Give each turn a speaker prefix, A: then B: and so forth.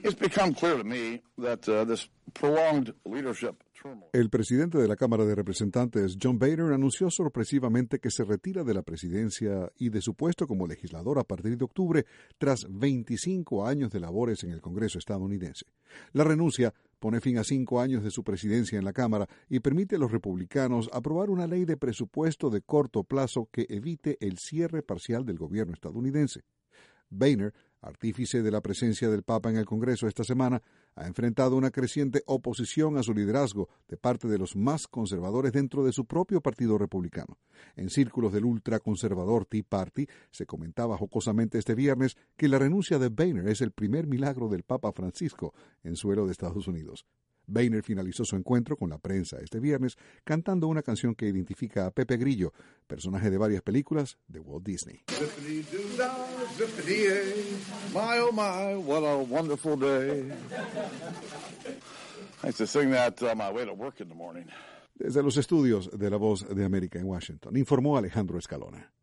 A: It's become clear to me that this prolonged leadership turmoil.
B: El presidente de la Cámara de Representantes, John Boehner, anunció sorpresivamente que se retira de la presidencia y de su puesto como legislador a partir de octubre, tras 25 años de labores en el Congreso estadounidense. La renuncia pone fin a 5 años de su presidencia en la Cámara y permite a los republicanos aprobar una ley de presupuesto de corto plazo que evite el cierre parcial del gobierno estadounidense. Boehner, artífice de la presencia del Papa en el Congreso esta semana, ha enfrentado una creciente oposición a su liderazgo de parte de los más conservadores dentro de su propio partido republicano. En círculos del ultraconservador Tea Party se comentaba jocosamente este viernes que la renuncia de Boehner es el primer milagro del Papa Francisco en suelo de Estados Unidos. Boehner finalizó su encuentro con la prensa este viernes cantando una canción que identifica a Pepe Grillo, personaje de varias películas de Walt Disney.
A: My oh my, what a wonderful day. I used to sing that on my way to work in the morning.
B: Desde los estudios de La Voz de América en Washington, informó Alejandro Escalona.